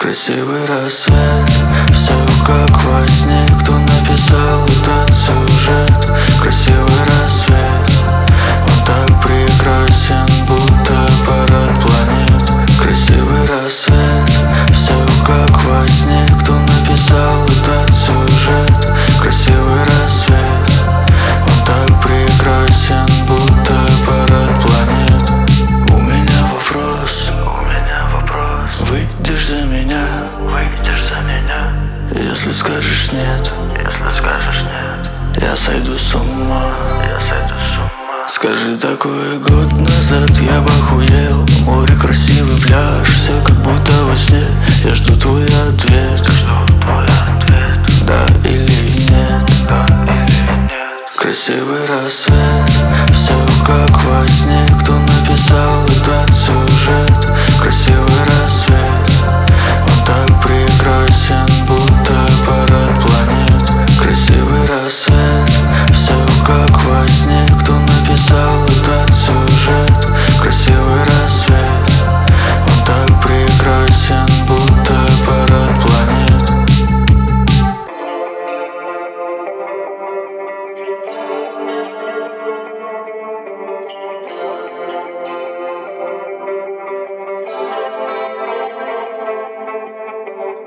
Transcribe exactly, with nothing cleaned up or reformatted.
Красивый рассвет, все как во сне. Кто написал этот сюжет? Красивый рассвет, он так прекрасен, будто парад планет. Красивый рассвет, все как во сне. Кто написал этот сюжет? Красивый рассвет, он так прекрасен, будто парад планет. У меня вопрос, У меня вопрос. выйдешь за меня? Выйдешь за меня? Если скажешь нет, Если скажешь нет, я сойду с ума. я сойду с ума. Скажи, такой год назад я бы охуел. Море, красивый пляж, все как будто во сне. Я жду твой ответ, Жду твой ответ, да или нет. да или нет. Красивый рассвет, все как во сне. Кто написал этот сюжет? Красивый рассвет, он так прекрасен, будто парад планет. Красивый рассвет, все как во сне. Кто написал этот сюжет? Красивый рассвет.